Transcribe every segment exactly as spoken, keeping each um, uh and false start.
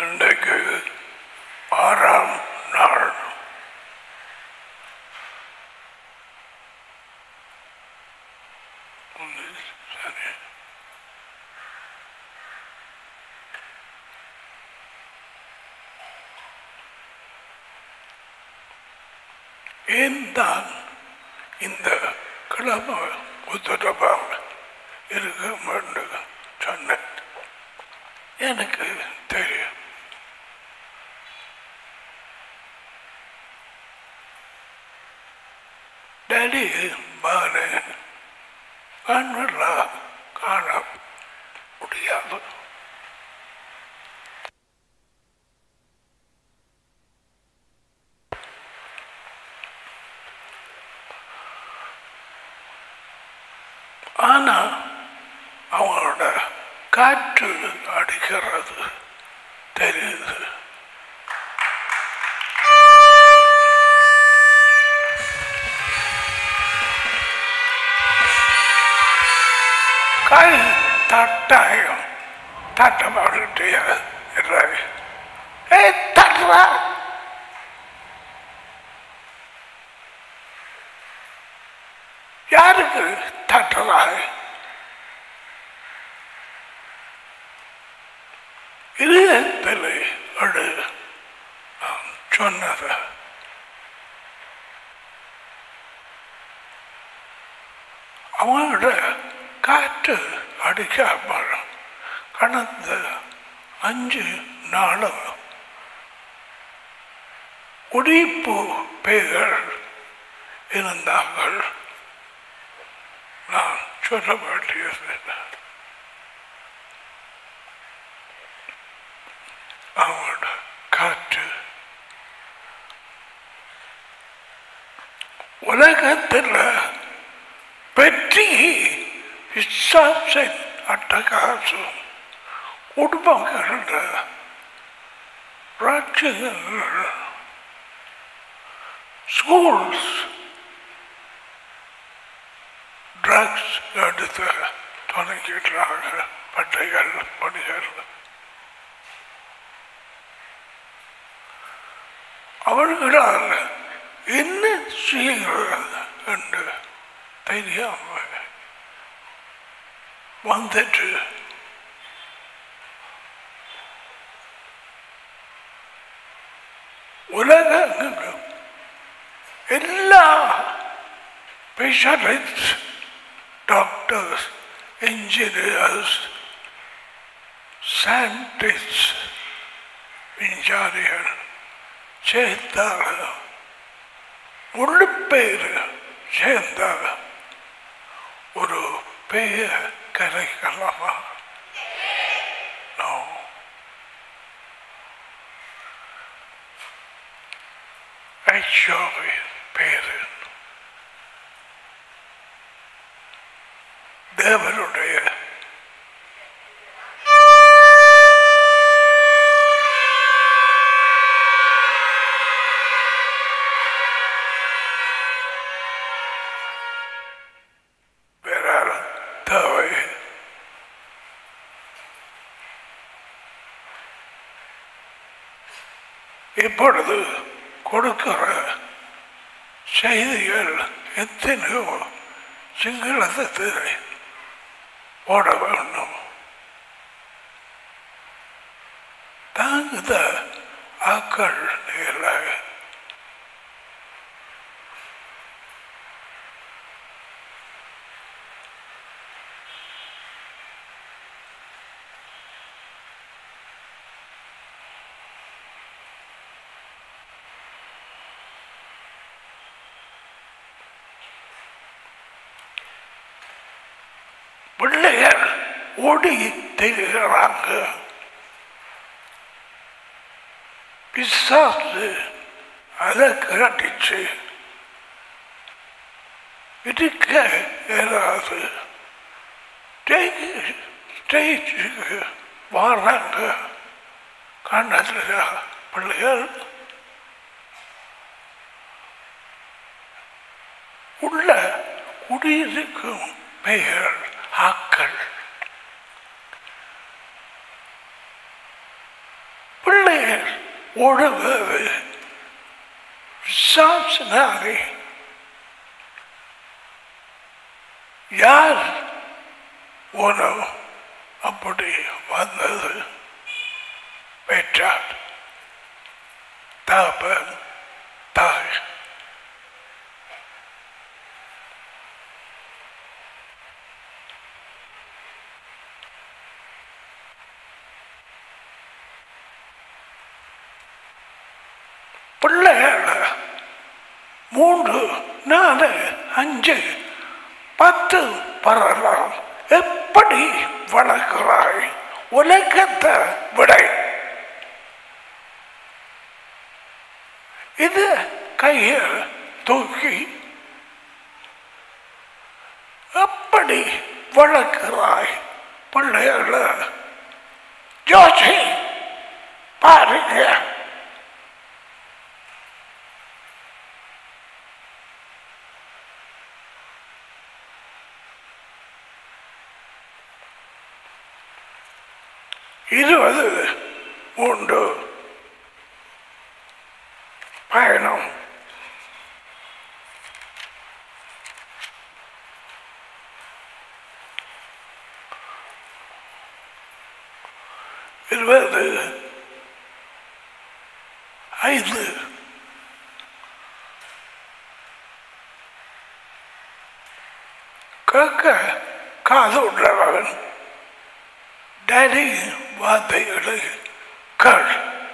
இன்றைக்கு ஆறாம் நாள். சரி, ஏன் தான் இந்த கிழமை உத்தரவாக இருக்க வேண்டும் சொன்னேன். எனக்கு தெரியும். டேடி மகனை கண்வெள்ளா காண முடியாது. ஆனா அவங்களோட காற்று அடிக்கிறது தெரியுது. கை தட்டாயம் தட்ட மாட்டிய தட்டுறா யாருக்கு தட்டுறாங்க? இதயத்தில் அடு நான் சொன்னது அவங்களோட காற்று அடிக்காமல் கடந்த அஞ்சு நாளும் உடிப்பு பேய்கள் இருந்தார்கள். நான் சொல்ல வேண்டியது அவங்களோட காற்று உலகத்தில் வெற்றி விசாசின் அட்டகாசம் குடும்பங்கள ராஜ்யங்கள் ஸ்கூல்ஸ் ட்ரக்ஸ் எடுத்து தொடங்கிட்டாங்க. பட்டைகள் பணிகள் அவர்களால் என்ன செய்கிறது என்று தெரியாம வந்துட்டு உலகெங்கும் எல்லா ஸ்பெஷலிஸ்ட் டாக்டர்ஸ், இன்ஜினியர்ஸ், சயின்டிஸ்ட், விஞ்ஞானிகள் சேர்ந்தாங்க. முழு பேர் சேர்ந்தாங்க. ஒரு பேய கரைக்கலாமா? பேரு தேவனுடைய தேவை. இப்பொழுது கொடுக்கிற செய்திகள் எத்தனையோ சிங்களத்தில் ஓட வேண்டும். தாங்குத ஆக்கள் இல்லை. பிள்ளைகள் ஓடி திரிகிறாங்க. பிசாசு அதை கட்டிச்சு இருக்க ஏதாவது ஸ்டேஜுக்கு வராங்க. கண்டத்துல பிள்ளைகள் உள்ள குடியிருக்கும் பெயர் ஆக்கள் பிள்ளை தண்ணீர் ஓடுவது சாசனாகி யார் உணவு அப்படி வந்தது பெற்றார் தகப்பன் தாய். பிள்ளைகள் மூன்று நாலு அஞ்சு பத்து பரலாம் எப்படி வளர்க்கிறாய் உலகத்தை விடை. இது கையில் தூக்கி எப்படி வளர்க்கிறாய் பிள்ளைகளை யோசி பாருங்க. இருபது மூன்று பயணம். இருபது ஐந்து கேட்க காது உள்ளவன் டேடி வார்த்தைகளை கேள்.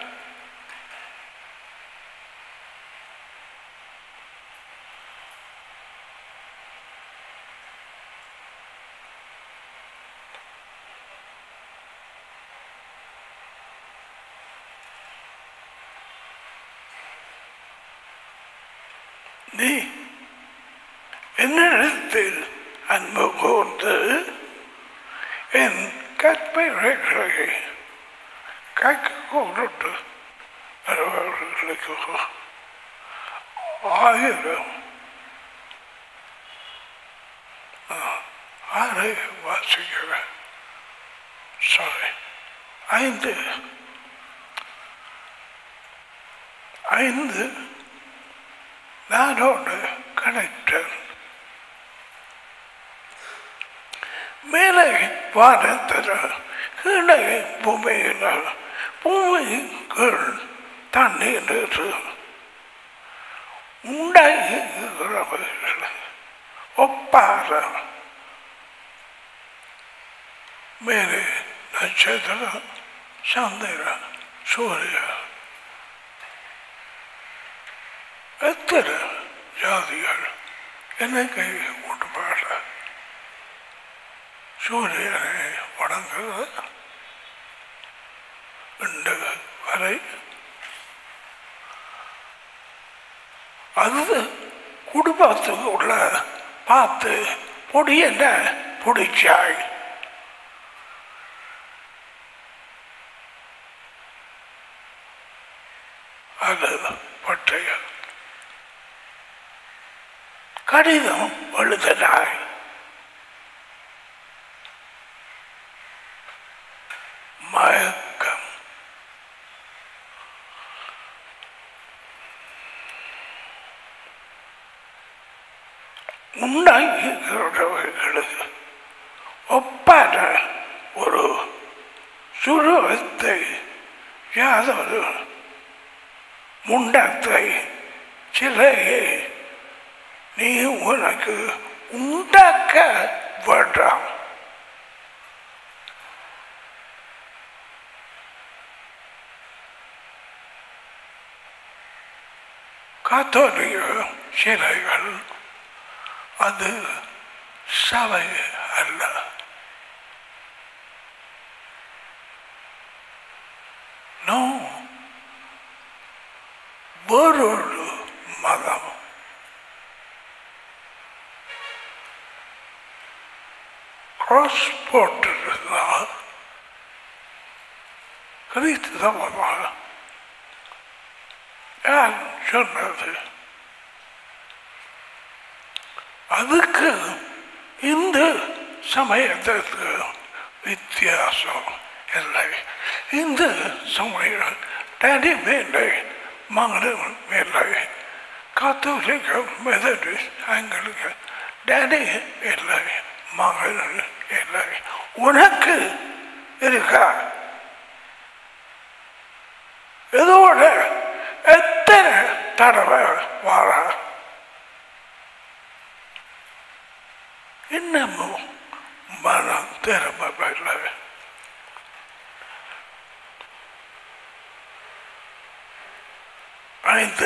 நீ என்னிடத்தில் அன்பு கூர்ந்து என் கற்பனைகளை காக்க கொண்டு அவர்களுக்கு ஆயிரம் ஆறு வாசிக்கிறேன். சாரி ஐந்து ஐந்து நானோடு கனெக்டர் மேலே வானத்தில் கீழே பூமியில் பூமியின் கீழ் தண்ணீர் உண்டாகிறவர்கள் ஒப்பார மேலே நட்சத்திரம் சந்திரன் சூரியன் எத்தனை ஜாதிகள் எனக்கு உட்பாட சூரியனை வணங்குவது இன்று வரை. அது குடும்பத்துக்கு உள்ள பார்த்து பொடி என்ன பிடிச்சாய் அது பட்டைய கடிதம் எழுதினாய். மயக்கம் உண்டாகிறவர்களுக்கு ஒப்பான ஒரு சுருவத்தை யாதொரு முண்டத்தை சிலையை நீ உனக்கு உண்டாக்க வேண்டாம். கத்தோலிக்க சிலைகள் அது சபை அல்ல. நோ, வேறொரு மதம். கிராஸ் போட்டிருந்தால் கிறிஸ்தவமாக யார் சொன்னது? அதுக்கு இந்த சமயத்திற்கு வித்தியாசம் இல்லை. இந்த சமயம் டேடி மேலே மகனும் இல்லை, கத்தோலிக்கம் மெதடிஸ்ட் எங்களுக்கு டேடி இல்லை, மகன் இல்லை. உனக்கு இருக்கா? இதோட எத்தனை தடவை வார இன்னமும் மனம் திரும்பவில்லை. ஐந்து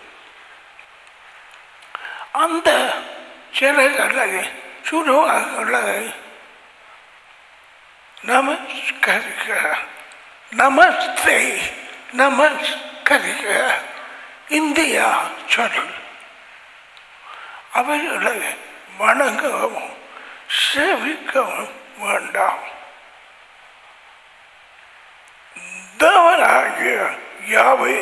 அந்த சிலைகளை சுருவங்களை நமஸ்கரிக்க, நமஸ்தே நமஸ்கரிக்க இந்தியா சொல். அவைகளை வணங்கவும் சேவிக்கவும் வேண்டாம். தேவனாகிய யாவை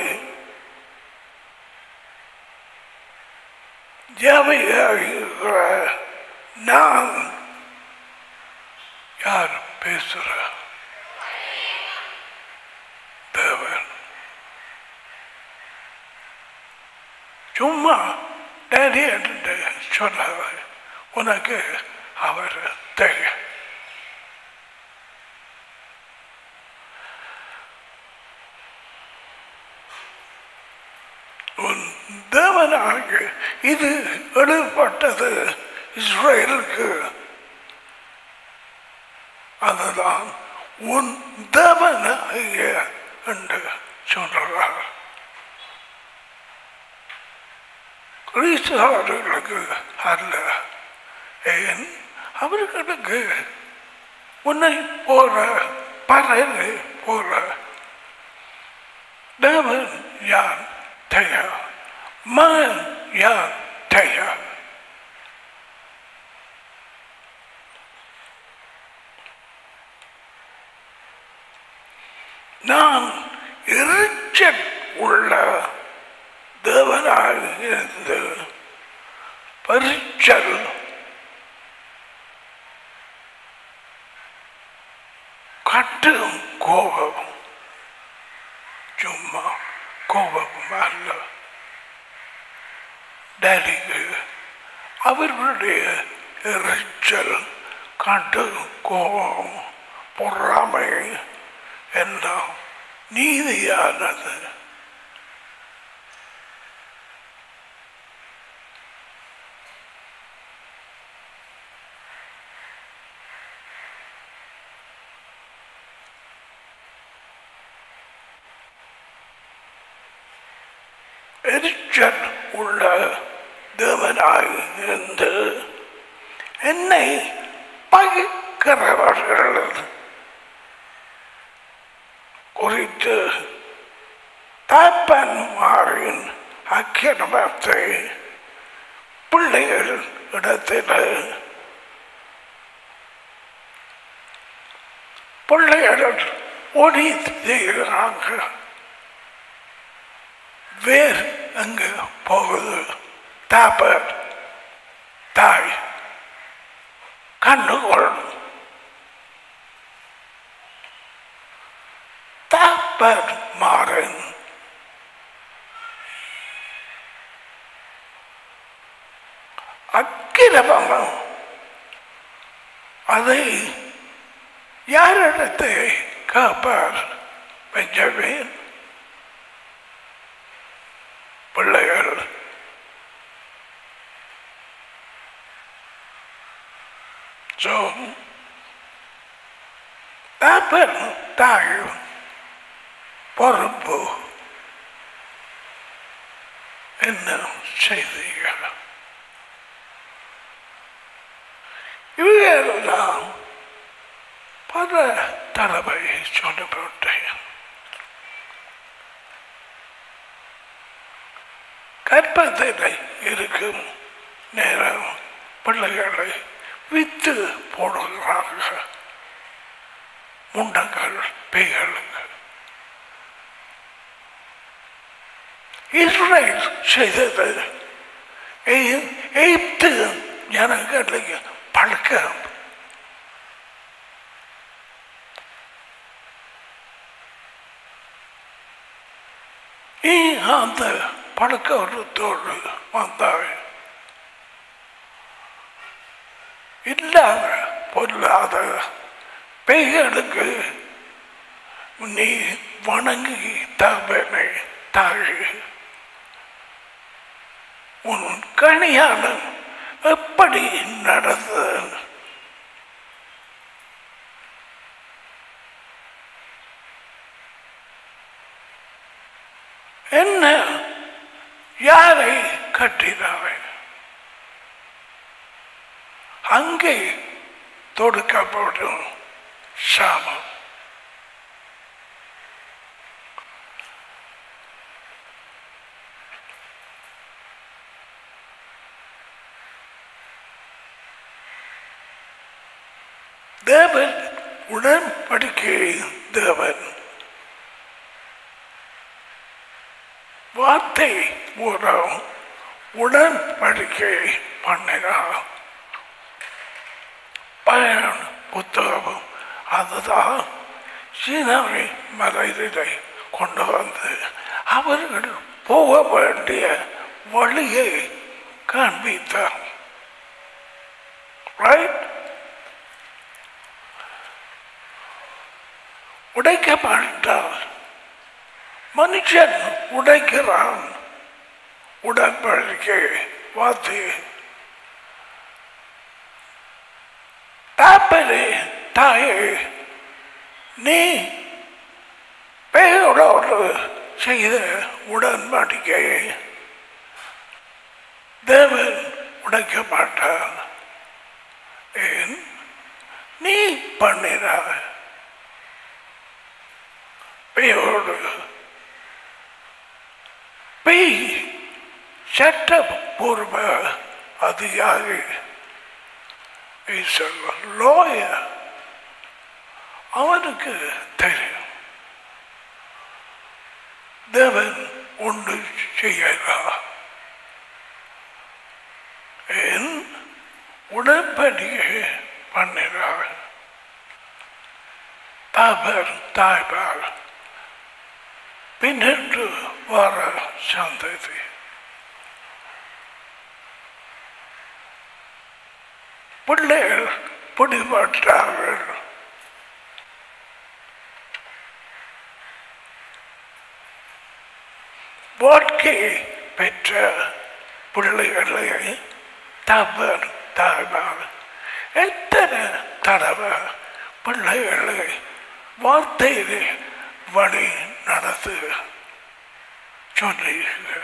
யாவையாகிற நான் யார் பேசுற? தேவன். சும்மா டேடி என்று சொல்லாத, உனக்கு அவர் தெரியும். உன் தேவனாக இது எழுப்பட்டது இஸ்ரேலுக்கு. அதுதான் உன் தேவனாகிய என்று சொல்றார். கிறிஸ்தவர்களுக்கு அல்ல. ஏன்? அவர்களுக்கு உன்னை போல பலரை போல தேவன் யார் தயார், மகன் யார் தயார். நான் எரிச்சல் உள்ள தேவனாக இருந்து பரிச்சல் கட்டும் கோபம், சும்மா கோபம் அல்ல. டேடிக்கு அவர்களுடைய எரிச்சல், கட்டு கோபம், பொறாமை எல்லாம் நீதியானது. எரிச்சல் உள்ள தேவனாய் இருந்து என்னை பகைக்கிறவர்கள் குறித்து தாப்பன்மாரின் அக்கிரமத்தை பிள்ளைகள் இடத்தில் பிள்ளைகள் ஒளி செய்கிறாங்க. வேர் அங்கு போகுது. தாப்பர் தாய் கண்டுகொள். தாப்பர் மாறன் அக்கிரமம் அதை யாரிடத்தை காப்பார்? பெஞ்சமின் பிள்ளைகள். So, தாப்பன் தாய் பொறுப்பு என்ன செய்தீர்கள்? இவையெல்லாம் பல தடவை சொல்லப்பட்டேன். கற்பத்தில் இருக்கும் நேரம் பிள்ளைகளை வித்து போடுகிறார்கள். முண்டங்கள் பேய்களுக்கு இஸ்ரேல் செய்தது எய்த்து ஜனங்களுக்கு பழக்கம். நீ அந்த பழக்கத்தோடு வந்தாய். இல்லாத பொல்லாத பேய்களுக்கு நீ வணங்கி தவனை தாழ். உன் கணியானம் எப்படி நடந்தது? என்ன யாரை கட்டினாவை? அங்கே தொடுக்கப்படும் சாமம். தேவன் உடன்படிக்கை தேவன். வார்த்தை மூலம் உடன்படிக்கை பண்ணினார். பயன் புத்தகம் அதுதான் சீனாவை மலையிலே கொண்டு வந்து அவர்கள் போக வேண்டிய வழியை காண்பித்தார். ரைட்? உடைக்கப்பட்டால் மனுஷன் உடைக்கிறான் உடன்படிக்கை வார்த்தை. தாப்பரே தாயே, நீ பெயரோடு செய்த உடன்படிக்கையை தேவன் உடைக்க மாட்டான். ஏன்? நீ பண்ணினாய். பெயரோடு பெய் சட்டபூர்வ அதிகாரி லோயர், அவனுக்கு தெரியும் தேவன் ஒன்று செய்யலாம். என் உடன்படிக்கை பண்ணினார். தாபர் தாய்பார் பின்னென்று வர சந்ததி பிள்ளைகள் பிடிபட்டார்கள். வாழ்க்கையை பெற்ற பிள்ளைகளை தவறு தாய்மார் எத்தனை தடவை பிள்ளைகளை வார்த்தையிலே வழி நடத்து சொன்னீர்கள்.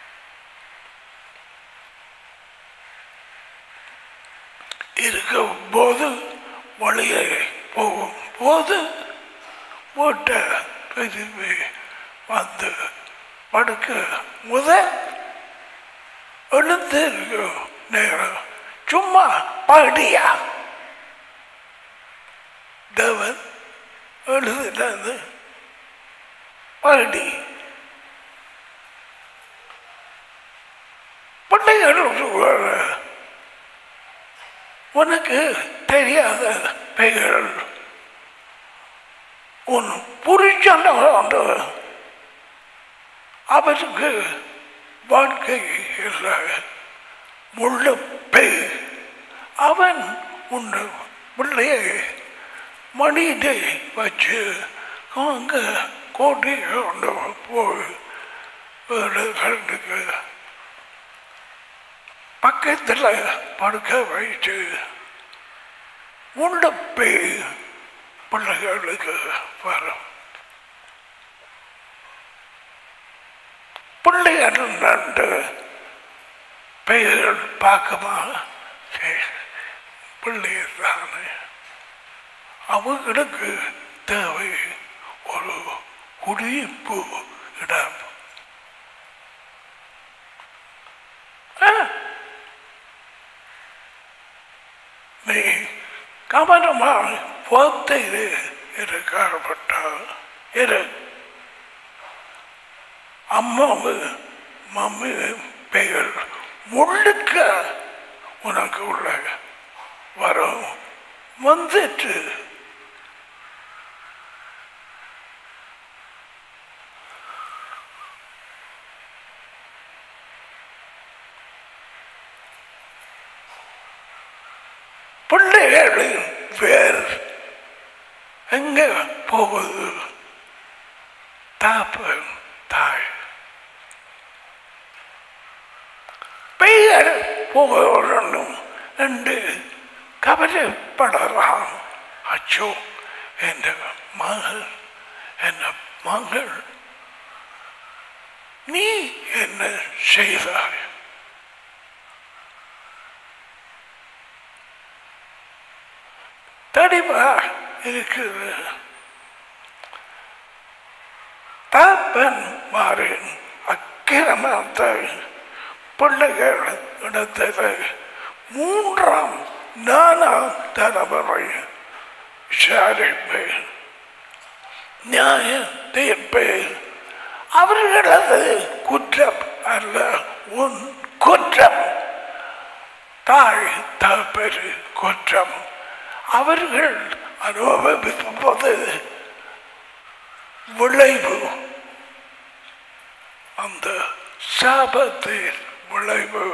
இருக்கும் போது வழியை போகும் போது வீட்டை திரும்பி வந்து படுக்க முதல் எழுந்து இருக்கும் நேரம் சும்மா படியா தேவன் எழுதுனது படி. பிள்ளைகள் உனக்கு தெரியாத பெயர் உன் புரிச்சன அவருக்கு வாழ்க்கை இல்லை. முள்ள பெய் அவன் உன் பிள்ளையை மணியை வச்சு அங்க கோட்டை கொண்டு போய் கண்டுக்கு பக்கத்தில் படுக்க வைத்து உண்ட பெய் பிள்ளைகளுக்கு வரும். பிள்ளைகள் நண்டு பெயர்கள் பார்க்கமா பிள்ளைகள் தானே அவங்களுக்கு தேவை ஒரு குடியிருப்பு இடம். நீ கவனமாக வார்த்தையிலே இருக்கப்பட்டால் இரு. அம்மாவு மம்மி பெயர் முழுக்க உனக்கு உள்ள வரும் வந்துட்டு பிள்ளைகளின் பேர் எங்க போகுது? தாப்பன் தாய். பெயர் போகணும் என்று கவலைப்படலாம். அச்சோ, என் மகள், என் மகள், நீ என்ன செய்தாய்? தடிவா இருக்குது. தாப்பன் மாறின் அக்கிரமத்தை பிள்ளைகள் இடத்தில் மூன்றாம் நாலாம் தலைமுறை விசாரிப்பேன், நியாய தீர்ப்பேன். அவர்களது குற்றம் அல்ல உன் குற்றம். தாய் தகப்பெரு குற்றம். அவர்கள் அனுபவிப்பது விளைவு, அந்த சாபத்தின் விளைவு.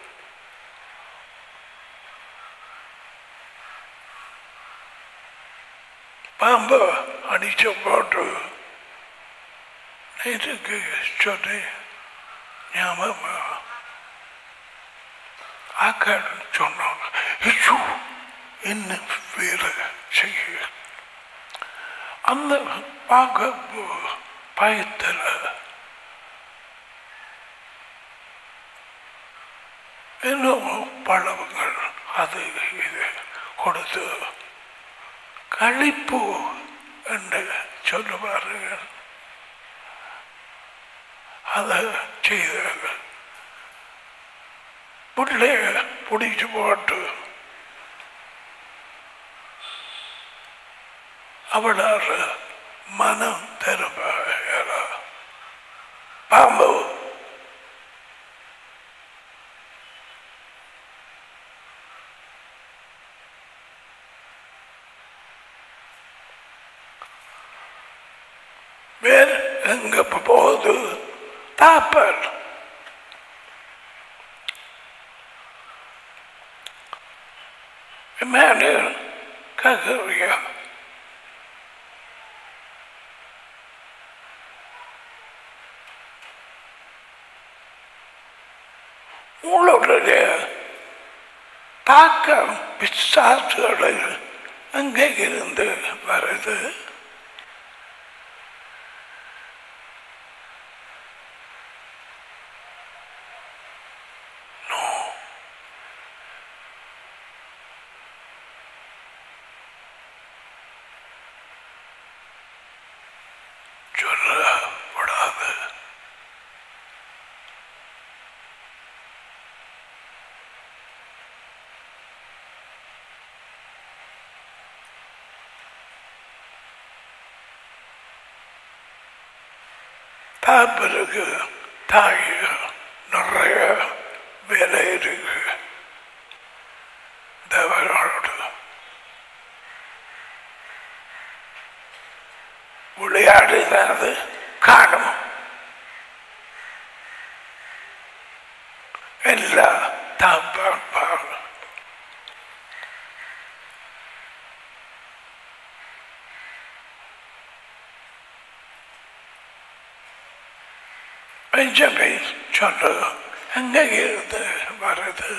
பாம்பு அடிச்ச போட்டு நேற்றுக்கு சொன்னேன், ஞாபகம் ஆக்கள் சொன்னாங்க, ஐயோ என்ன வேலை செய்ய. அந்த பார்க்க பயத்தில் இன்னும் பழங்கள் அது இது கொடுத்து கழிப்பு என்று சொல்லுவார்கள். அதை செய்தார்கள். பிள்ளைய பிடிச்சு போட்டு அவளால் மனம் திரும்ப பாம்பு வேறு எங்க போகுது? தாப்பல் Emmanuel Kakaria. உங்களுடைய தாக்கம் பிசாசுகளை அங்கே இருந்து வருது. சொல்லப்படாது. தாப்பருக்கு தாய் நிறைய வேலை இருக்கு. தேவனோடு விளையாடுகிறது காணும். எல்லா தாப்பாக பெஞ்சமின் சொல்லு எங்கே இருந்து வருது?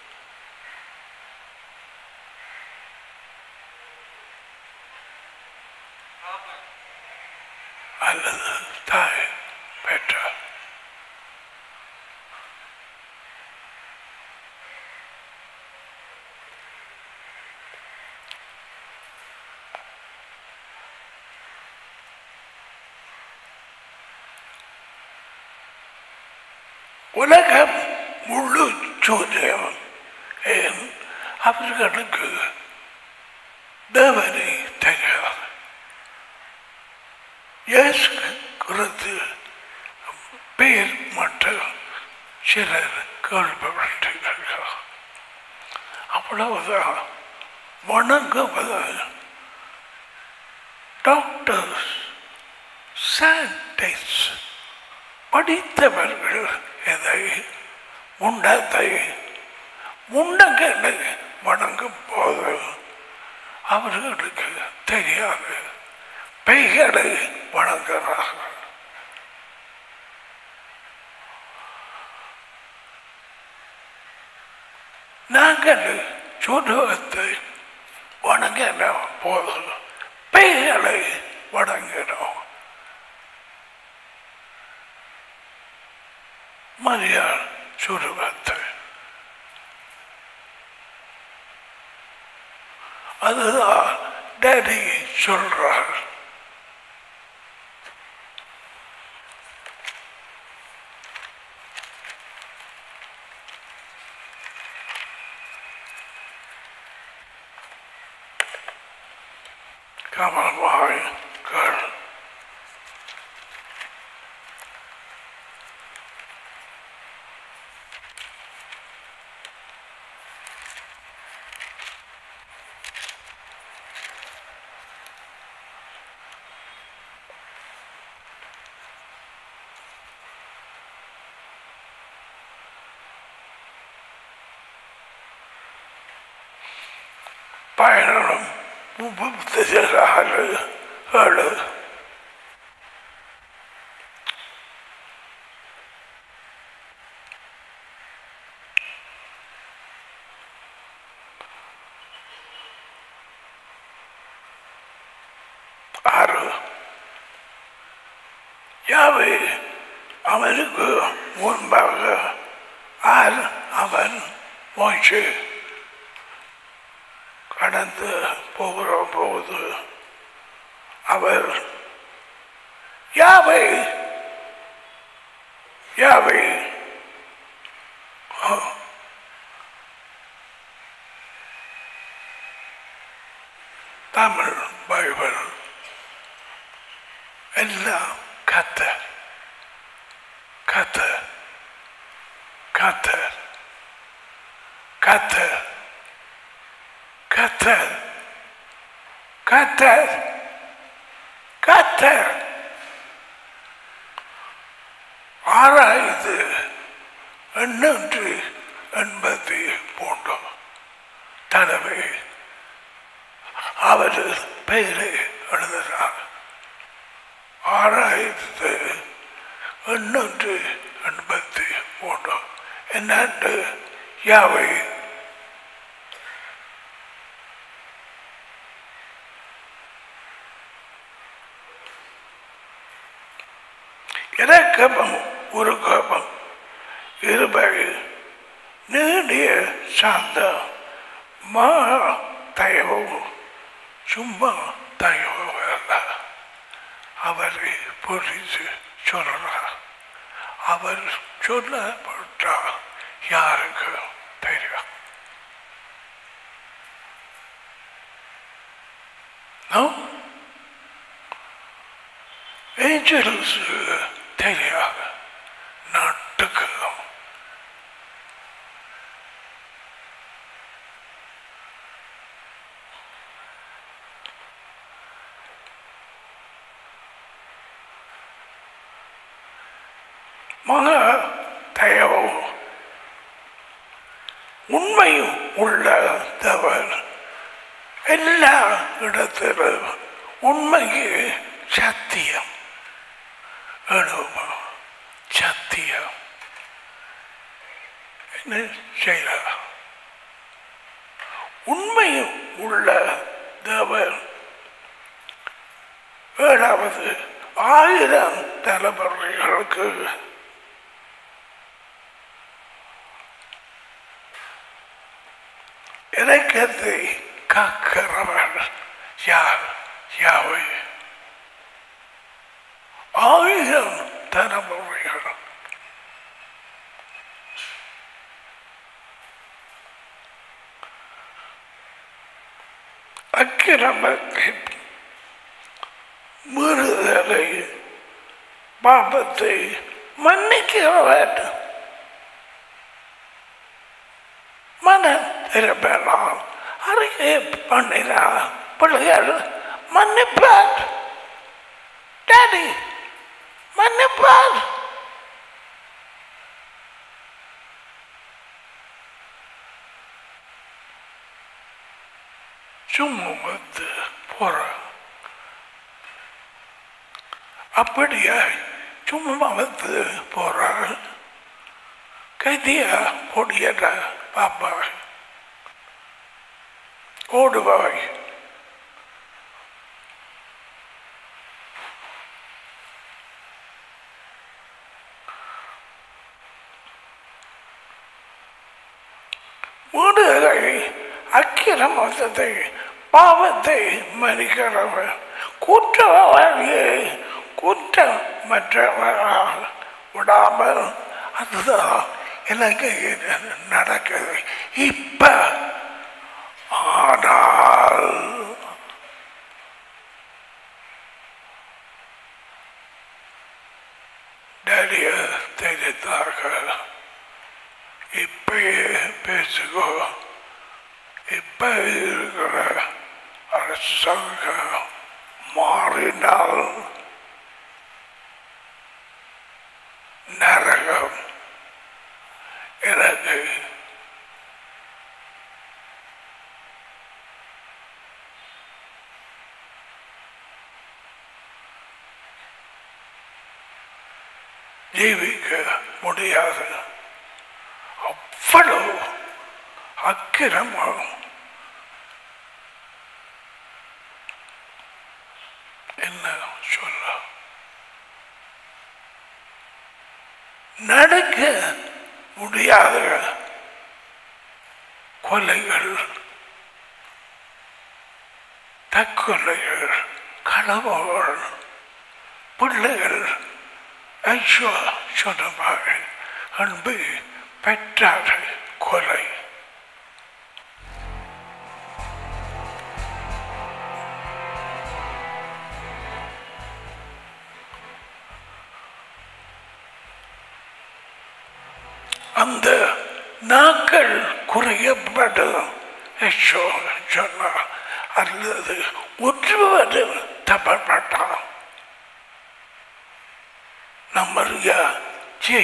அல்லது தாய் பெற்ற உலகம் முழு சூரியம் ஏன் அவர்களுக்கு தேவனை தெரியாது. இயேசு குறித்து பேர் மட்டும் சிலர் கேள்விப்பட்டிருக்கிறார்கள். அவ்வளவுதான். வணங்குவது டாக்டர்ஸ், சயின்டிஸ்ட், படித்தவர்கள் எதை முண்டத்தை முண்டங்களை வணங்கும் போது அவர்களுக்கு தெரியாது பேய்களை வணங்குகிறார்கள். நாங்கள் சுருவத்தை வணங்கின போது பேய்களை வணங்கினோம். மரியாள் சுருவத்தை அதுதான் டேடி சொல்றார். Come on, boy, girl. பயணம் முப்பத்தி ஆறு ஏழு ஆறு யாவை அவனுக்கு முன்பாக ஆர் அவன் மோய்ச்சு கடந்து போகிற போது அவர் யாவை யாவை தமிழ் பைபிள் எல்லாம் கத்த கத்த கத்த கத்த கத்தர் கத்தர் கத்தர் ஆறாயிரத்து எண்ணூற்றி எண்பத்தி மூன்று தடவை அவர் பெயரை எழுதுகிறார். ஆறாயிரத்து எண்ணூற்றி எண்பத்தி மூன்று என்னண்டு யாவை இறக்கமும் ஒரு கோபம் இருபகை நீடிய சாந்தம் மா தயவு சும்மா தயவு அல்ல. அவரை புரிந்து சொல்றார். அவர் சொல்லப்பட்டால் யாருக்கு தெரியும்? ஏஞ்சல்ஸ் தெரியாது நாட்டுக்கு. மக தயவு உண்மையும் உள்ள தவறு எல்லா இடத்திலும் உண்மைக்கு சத்தியம் எழுவும் சத்தியம் என்ன செய்ய உண்மையும் உள்ள தேவன் ஏழாவது ஆயிரம் தலைமுறைகளுக்கு இலக்கியத்தை காக்கிறவர் யார்? யாவை ஆயிரம் தலைமுறைகள் அக்கிரமத்தை மீறுதலை பாபத்தை மன்னிக்கிறவர் மனம் திரும்பலாம் அறிக்கை பண்ணினார் பிள்ளைகள் மன்னிப்பார் டாடி மன்னிப்பார். சும்மா வந்து போற அப்படியா சும்மா வந்து போற கைதியா பொடியட பாப்பா ஓடுவாய் வீடுகளை அக்கிரமத்தை பாவத்தை மறிக்கிறவர் குற்றவாளியை குற்றம் மற்றவரால் விடாமல் அதுதான் எனக்கு நடக்குது இப்ப ஆனால் நிறைய தெரிந்தார்கள் இப்பயே பேசுகோ இப்ப இருக்கிற அரசாங்கம் மாறினால் நரகம் எனக்கு ஜீவிக்க முடியாது அவ்வளவு அக்கிரமம் என்ன சொல்ல நடக்க முடியாத கொலைகள் தற்கொலைகள் களவுகள் பிள்ளைகள் ஐயோ சொன்னமாக அன்பு பெற்றார் கொலை அந்த நாக்கள் குறையப்படும் சொன்னார் அல்லது ஒருவரும் தப்பப்பட்டான் நம்மறியா ஜே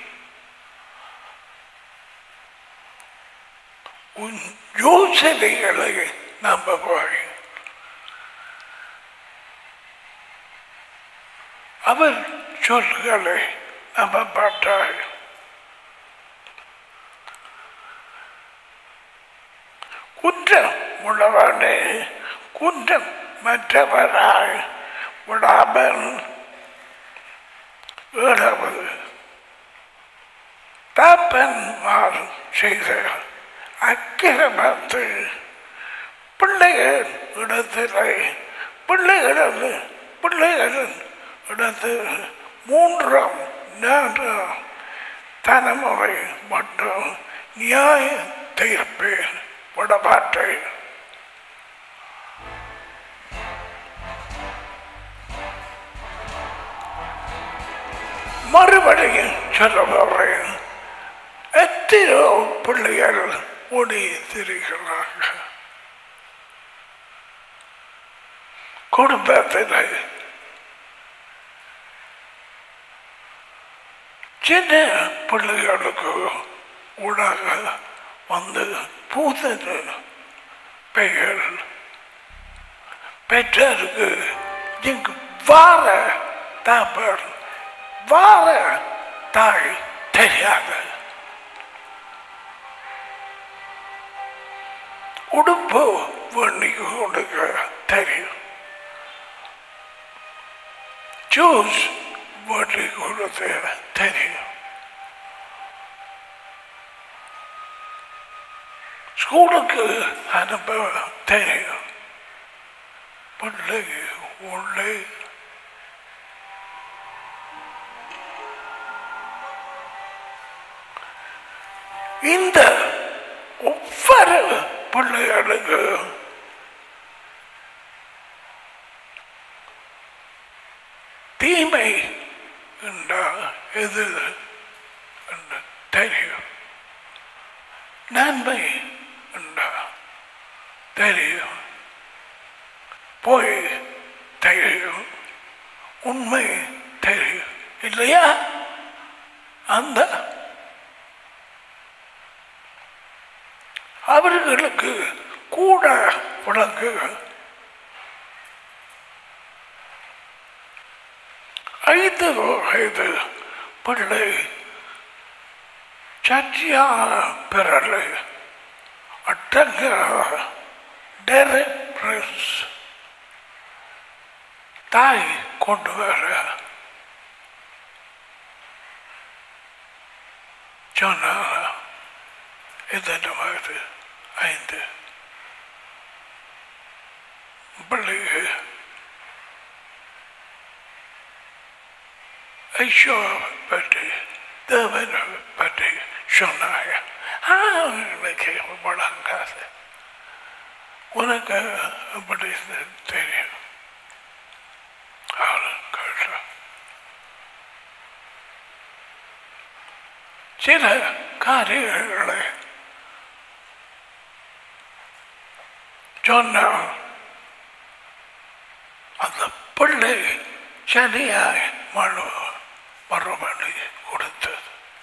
உன் யோசனைகளை நம்பவாய் அவர் சொல்களை நம்பப்பட்டாய் குற்றம் உழவனே குற்றம் மற்றவராய் விடாமல் ஏழாவது தாப்பன்மார் செய்த அக்கிரமத்தை பிள்ளைகள் இடத்திலே பிள்ளைகள் பிள்ளைகளின் இடத்தில் மூன்றாம் நான்காம் தலைமுறை மட்டும் நியாய தீர்ப்பேன் விடமாட்டேன் மறுபடியும் சொல்ல போறேன் எத்தனையோ பிள்ளைகள் ஓடி திரிகிறார்கள் குடும்பத்தில் சின்ன பிள்ளைகளுக்கு ஊடாக வந்து பூத்தது பெயர் பெற்றோருக்கு இங்கு வார தாப்பர் வார தாய் தெரியாது உடுப்பு வண்டி கொடுக்க தெரியும் ஜூஸ் வண்டி கொடுக்க தெரியும் ஸ்கூலுக்கு அனுப்ப தெரியும் பிள்ளை உள்ளே இந்த ஒவ்வொரு பிள்ளைகளுக்கு தீமை என்றா எது என்று தெரியும் நன்மை என்றா தெரியும் பொய் தெரியும் உண்மை தெரியும் இல்லையா அந்த அவர்களுக்கு கூட விளங்கு. ஐந்து வயது பிள்ளை சர்ச்சையான பிறலை அட்டங்க டெரிப்ரஸ் தாய் கொண்டு வர சொன்னார். எத்தனை வயது? ஐந்து. பிள்ளைக்கு ஐஷோவை பற்றி தேவனை பற்றி சொன்னாங்க. இன்னைக்கு வழங்காது உனக்கு அப்படி தெரியும். சில காரியங்களை சொன்ன அந்த பிள்ளை சரியாய் மனு மறுமொழி கொடுத்தது.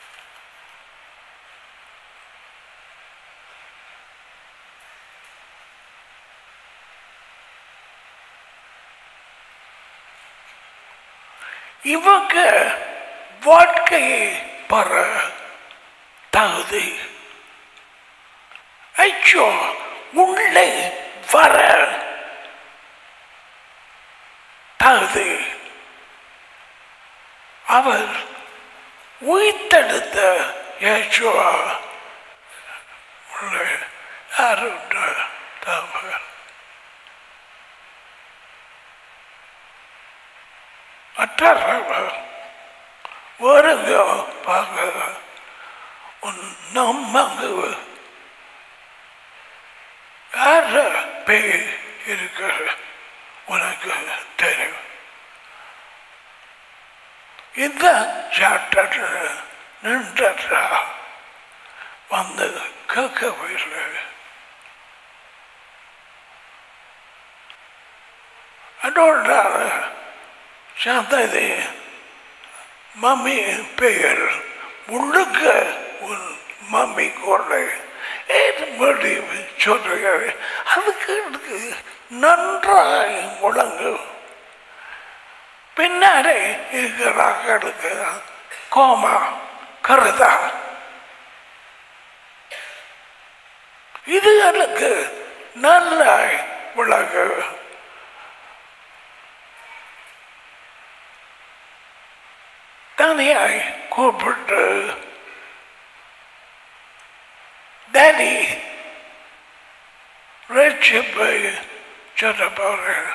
இவங்க வாழ்க்கையை பெற தகுதி ஐயோ உள்ளே வர தகுதி அவர் உயிர்த்தெடுத்த இயேசுவா உள்ளே யாருன்ற தகவல் மற்றவர்கள் வருங்க பார்க்க நம்மங்கு யார பேய் இருக்கிற உனக்கு தெரியும். இந்த சாப்டர் நின்றா வந்து கேட்கவில்லை. அதோட சந்ததி மம்மி பெயர் முழுக்க உன் மம்மி கொள்ளை ஏற்படி சொல்லுகிறது. அதுக்கு நன்றாய் முழங்கு. பின்னாடி இருக்கிறார்களுக்கு கோமா கருதா இதுகளுக்கு நல்ல விளங்கு. தனியாய் கூப்பிட்டு டேடி ரட்சிப்பை சொல்ல போறேன்.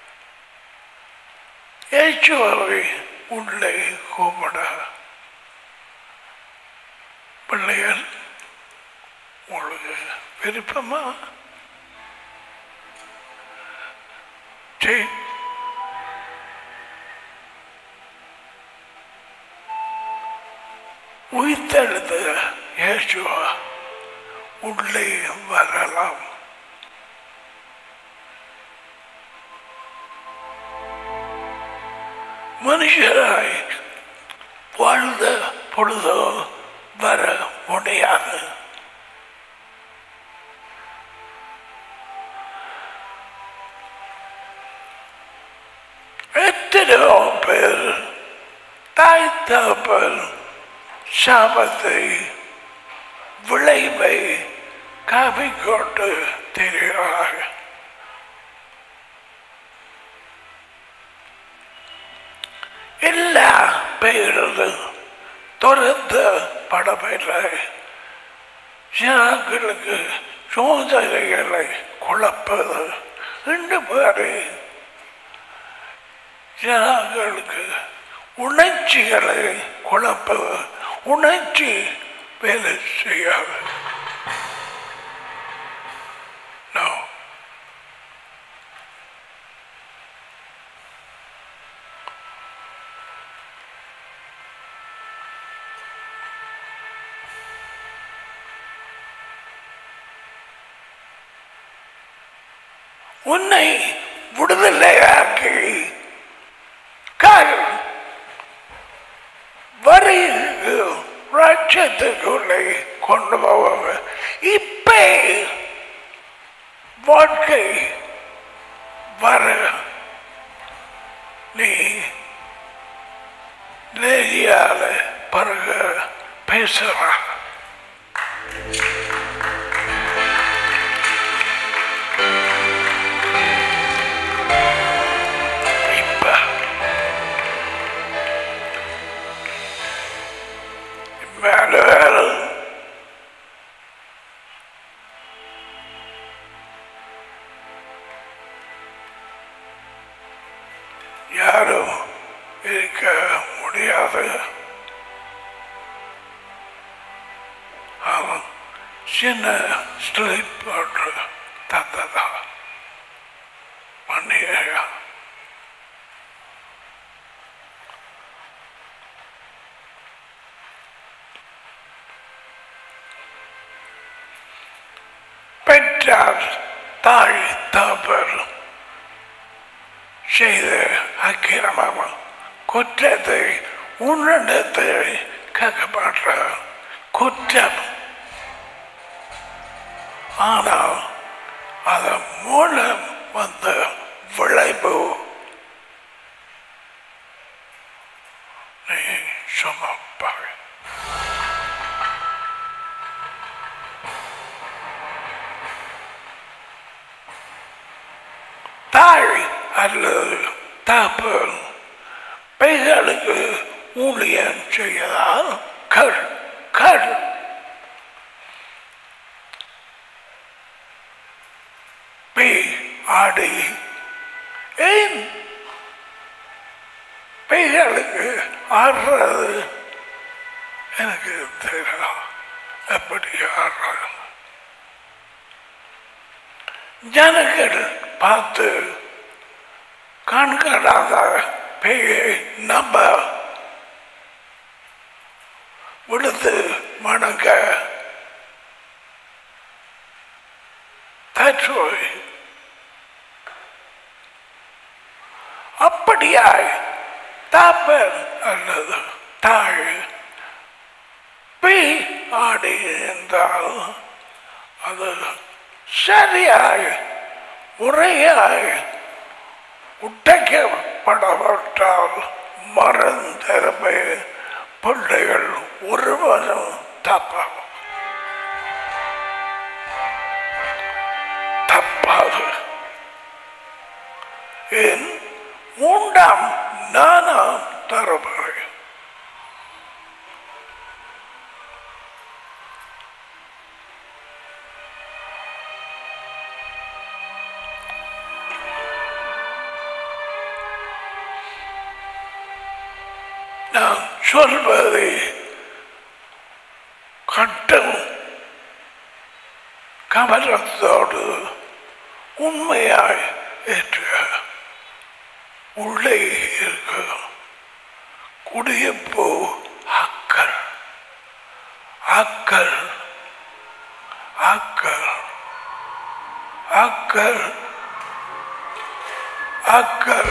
இயேசுவை உள்ளே கூப்பிட பிள்ளைகள் உங்களுக்கு விருப்பமா? சரி, உயிர்த்தெழுந்த இயேசுவா உள்ளே வரலாம். மனுஷராய் வாழ்ந்த பொழுதோ வர முடியாது. எத்தனையோ பேர் தாய் தகப்பன் சாபத்தை விளைவை காப்பிக்கொண்டு தெரிகிறார். எல்லா பெயர்களும் துறந்த படமில்லை. ஜனங்களுக்கு சோதனைகளை குழப்பது ரெண்டு பேரு ஜனங்களுக்கு உணர்ச்சிகளை குழப்பது. உணர்ச்சி வேலை செய்யாது. உன்னை விடுதலையாக்கி வரி ராஜ்யத்துக்குள்ளே கொண்டு போவாங்க. இப்ப வாழ்க்கை வர நீ நேரியால பிறகு பேசுற இப்ப மேல யாரும் இருக்க முடியாது. அவன் சின்ன ஸ்லீப் போட்டு தந்ததா பண்ணிய பெற்றார் தாய் தகப்பர் செய்த அக்கிரமம் குற்றத்தை உன்னிடத்தை கேட்கப்படுற குற்றம். ஆனால் அதன் மூலம் வந்த விளைவு நீ சுமப்பாய். தாய் அல்லது தகப்பன் பெண்களுக்கு ஊழியம் செய்யலாம். கல் கல் பேய் ஆடி ஏன் பெண்களுக்கு ஆடுறது எனக்கு தெரியலாம். எப்படி ஆடுறாங்க ஜனங்கள் பார்த்து கண்கடாத பேயை நம்ப விழுந்து வணங்க தற்றுவை அப்படியாய் தாப்பன் அல்லது தாய் பேய் ஆடி என்றால் அது சரியாய் முறையாய் உடைக்கப்படப்பட்டால் மறந்திருமை பிள்ளைகள் ஒருவரும் தப்பாது தப்பாது. என் மூன்றாம் நானாம் தரமுறை நான் சொல்வதை கட்டும் கவனத்தோடு உண்மையாய் ஏற்ற உள்ளே இருக்க குடியப்போ அக்கல் அக்கல் அக்கல் அக்கல் அக்கல்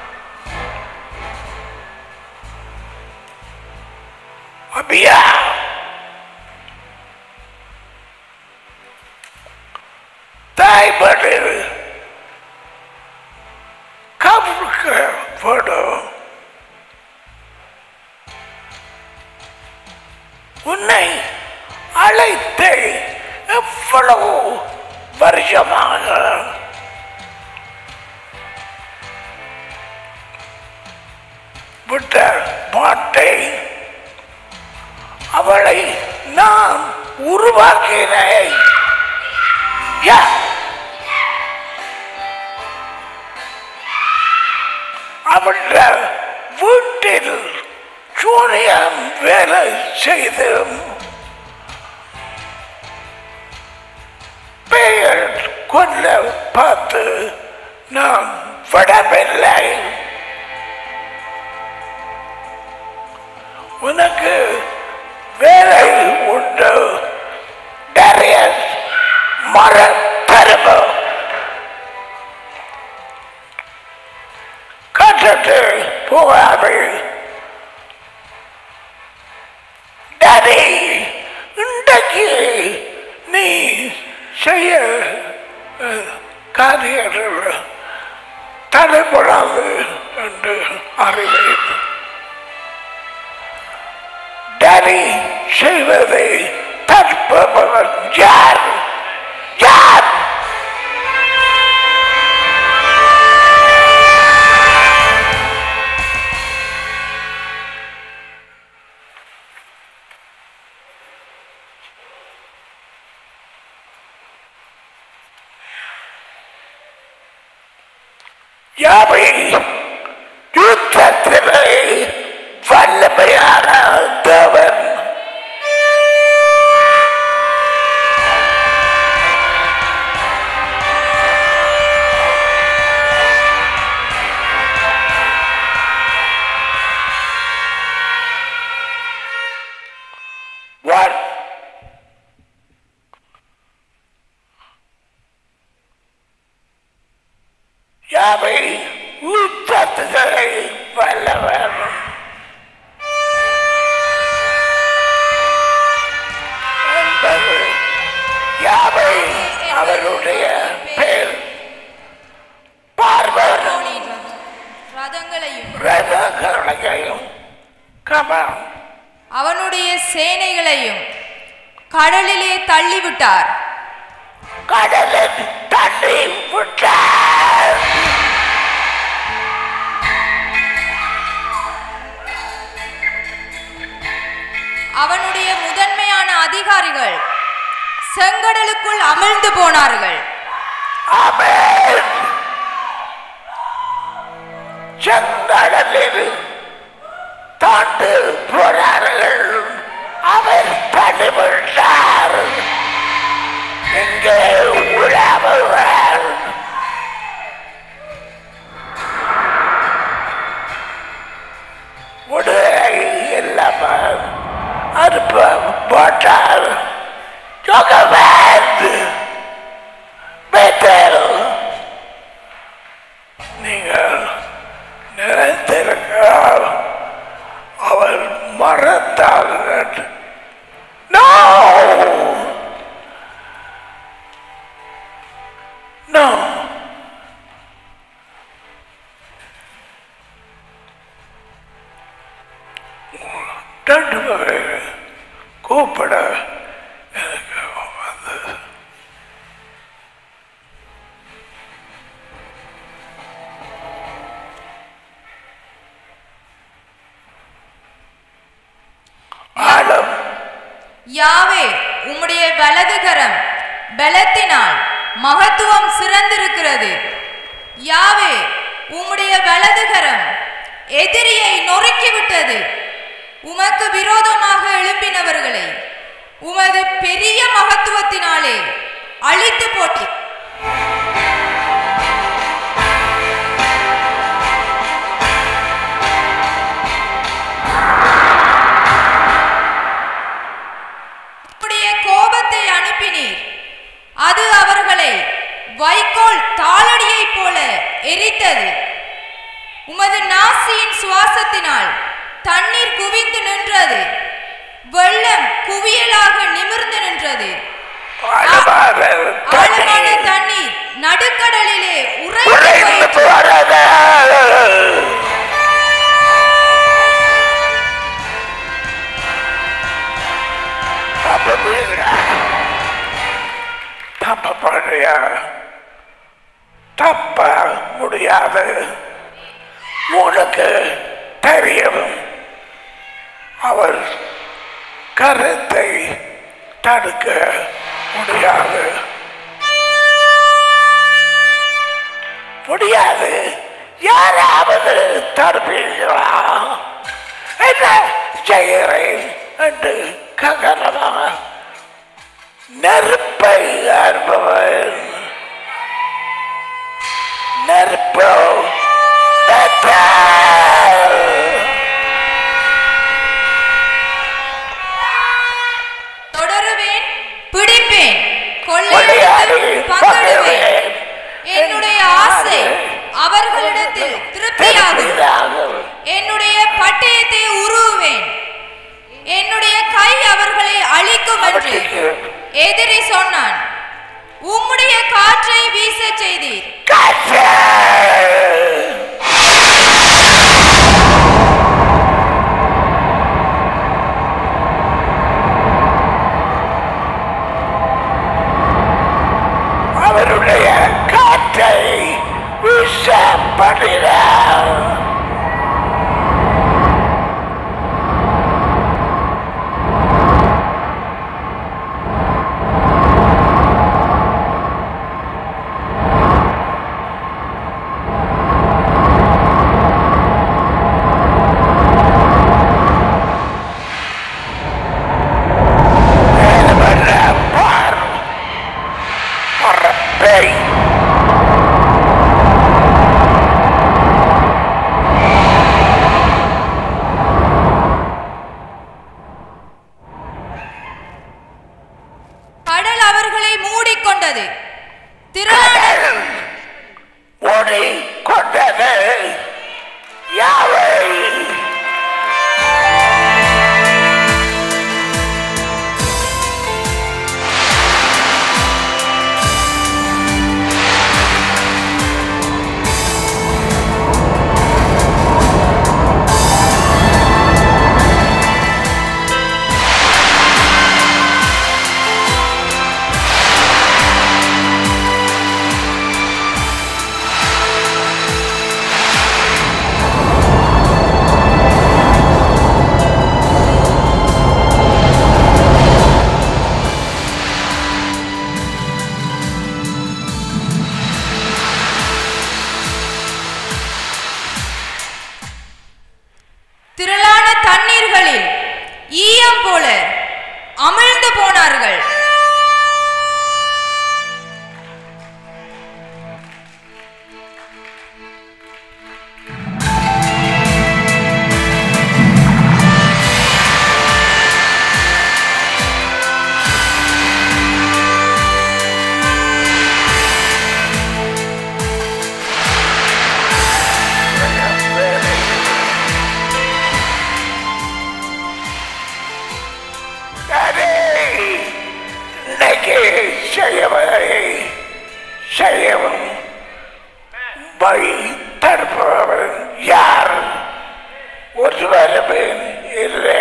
அபியா தாய்படில் கவலைப்படும் உன்னை அழைத்து எவ்வளவு வருஷமாக விட்ட மாட்டேன். அவளை நான் உருவாக்கினேன். அவளுடைய வீட்டில் சூரியன் வேலை செய்து பெயர் கொல்ல பார்த்து நான் விடவில்லை. உனக்கு வேலை உண்டு. டரியஸ் மர பருவ கட்டத்து போகாது. டரி இன்றைக்கு நீ செய்ய அறிவேன். டேடி செய்வதை தடுப்பவன் யார்? யார்? யாவை யுத்தத்திலே வல்லமையான தேவன். What? யாவை யுத்தத்திலே வல்லவன். என்பது யாவை அவருடைய பேர். பார்வனின் ரதங்களையும் ரதங்களையும் கமம் அவனுடைய சேனைகளையும் கடலிலே தள்ளிவிட்டார். கடலில் தள்ளி விட்டார். அவனுடைய முதன்மையான அதிகாரிகள் செங்கடலுக்குள் அமிழ்ந்து போனார்கள். ஆமென். செங்கடலில் தாண்டு போனார்கள். அவர் தள்ளிவிட்டார். எங்கே உழவுவார்? உடலை இல்லாமல் அனுப்ப போட்டார். ஜோகவேந்த் பெத்தல் நீங்கள் நினைத்திருக்க அவர் மறந்தார்கள். No! No! ரெண்டு பேரை கூப்பிட எனக்கு வந்து ஆழம். யாவே உம்முடைய வலதுகரம் பலத்தினால் மகத்துவம் சிறந்திருக்கிறது. யாவே உம்முடைய வலதுகரம் எதிரியை நொறுக்கிவிட்டது. உமக்கு விரோதமாக எழும்பினவர்களை உமது பெரிய மகத்துவத்தினாலே அழித்து போட்டி. கோபத்தை அனுப்பினீர். அது அவர்களை வைக்கோல் தாளடியை போல எரித்தது. உமது நாசியின் சுவாசத்தினால் தண்ணீர் குவிந்து நின்றது. வெள்ளம் குவியலாக நிமிர்ந்து நின்றது. ஆழமான தண்ணீர் நடுக்கடலிலே உறைந்து போனது. தப்ப முடியாது. உனக்கு தெரியும். அவர் கருத்தை தடுக்க முடியாது. முடியாது. யாராவது தடுப்பீர்களா? என்ன செய்கிறேன் என்று ககனமா நெருப்பை அனுபவன் நெருப்போ தொடருவேன், பிடிப்பேன், கொள்ளையடிப்பேன். என்னுடைய ஆசை அவர்களிடத்தில் திருப்தியாகும். என்னுடைய பட்டயத்தை உருவுவேன். என்னுடைய கை அவர்களை அழிக்கும் என்று எதிரி சொன்னான். உம்முடைய காற்றை வீச செய்தீர். ஈயம் போல அமிழ்ந்து போனார்கள். செய்யவும் வழி தடுப்பவன் யார்? ஒருவரும் இல்லை.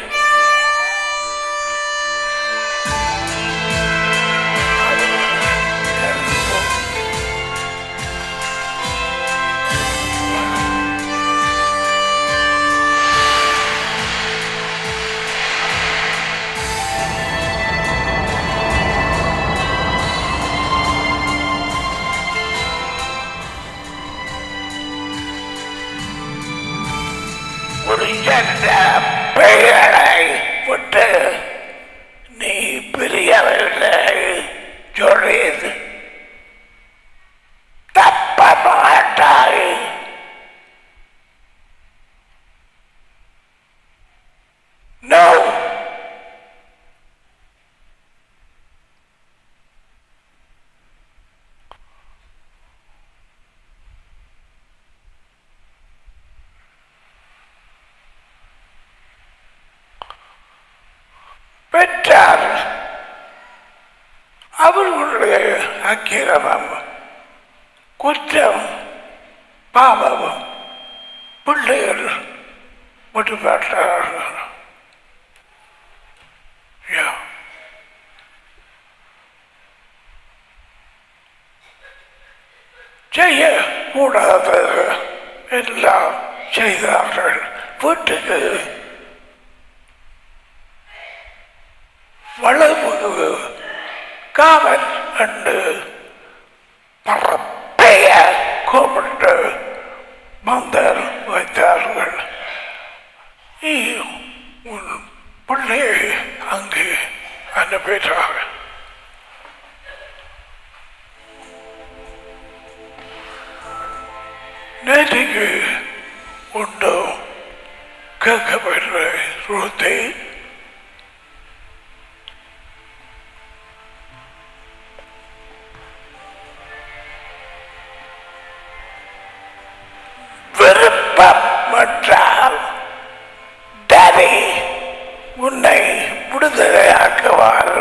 பெயரை விட்டு நீ பிரியவில்லை சொல்லியது தப்ப மாட்டாய். நோ, பெற்றார் அவர்களுடைய அக்கிரமம் குற்றம் பாவமும் பிள்ளைகள் விட்டுப்பட்டார்கள். செய்ய கூடாதது எல்லாம் செய்தார்கள். வீட்டுக்கு வளவு காவல் என்று பரப்பைய கூப்பிட்டு மந்தர் வைத்தார்கள். உன் பிள்ளையை அங்கு அனுப்பிட்டார்கள். நேற்றுக்கு உண்டோ கேட்கவில்லை ரூத்தை. விருப்பமற்றால் டாடி உன்னை விடுதலையாக்குவார்.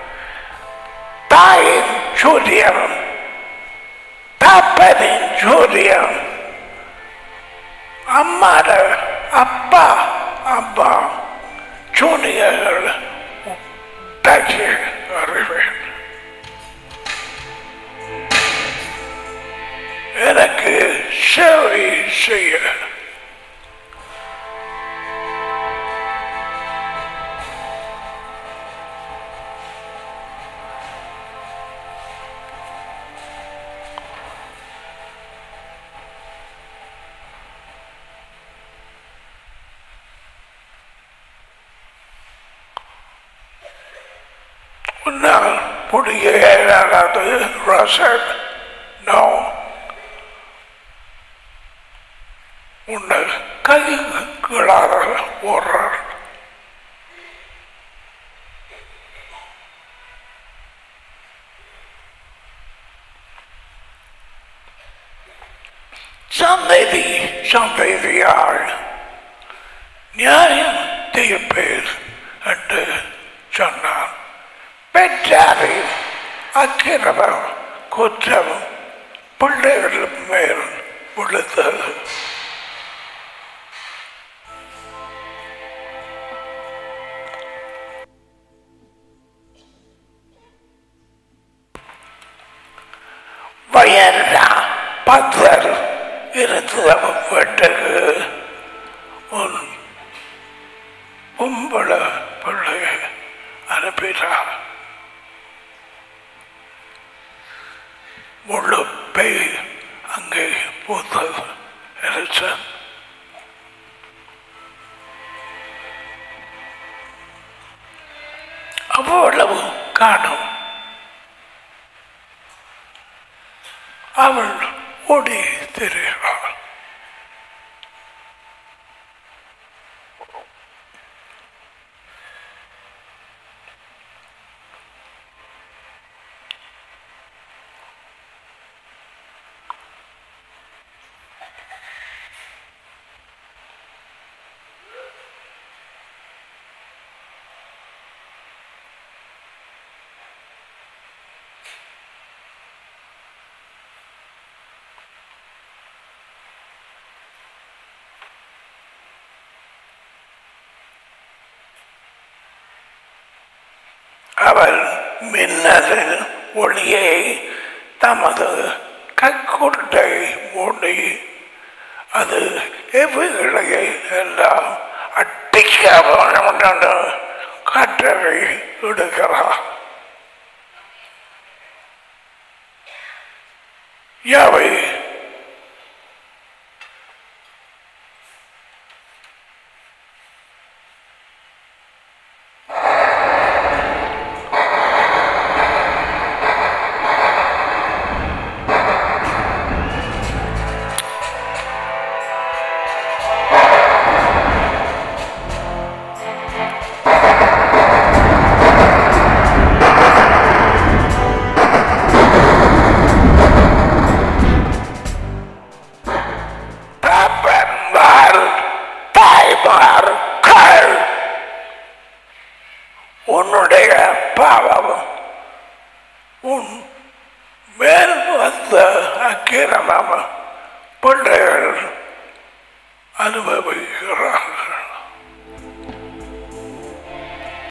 தாயின் சூரியம் தாப்பனின் சூரியம் அம்மாட அப்பா அம்மா சூனியர்கள் தச்சு அறிவேன். எனக்கு சேவை செய்ய உன்னால் முடிய ஏறாது ரசன். நோ, உன்னை கைகளாக ஓடுறார். சந்ததி சந்ததியால் நியாயம் தீர்ப்பேர் என்று சொன்னார். பெற்றாரை அக்கிரமம் குற்றம் பிள்ளைகள் மேல் விழுந்தது. வயனா பத்தர் இருந்த வீட்டுக்கு உன் கும்பல பிள்ளைய அனுப்பினார். முழு பெய் அங்கே பூத்தது. எரிச்சன் அவ்வளவு காணும். அவள் ஓடி திரிகிறாள். அவள் மின்னலின் ஒளியை தமது கைக்குட்டை மூடி அது எவைகளை எல்லாம் அட்டிக்க கற்றவை எடுக்கிறார். யாவை உன்னுடைய பாவம் உன் மேல் வந்த அக்கிரமம் பிள்ளைகள் அனுபவி